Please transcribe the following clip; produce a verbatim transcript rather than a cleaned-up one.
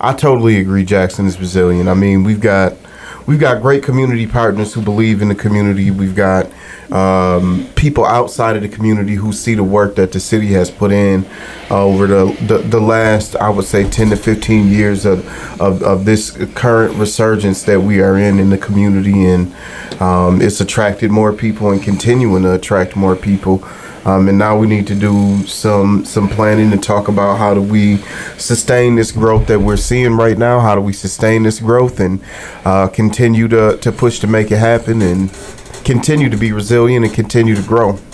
I totally agree. Jackson is resilient. I mean, we've got we've got great community partners who believe in the community. We've got um, people outside of the community who see the work that the city has put in uh, over the, the the last, I would say, ten to fifteen years of, of of this current resurgence that we are in in the community, and um, it's attracted more people and continuing to attract more people. Um, and now we need to do some some planning to talk about how do we sustain this growth that we're seeing right now. How do we sustain this growth and uh, continue to, to push to make it happen and continue to be resilient and continue to grow.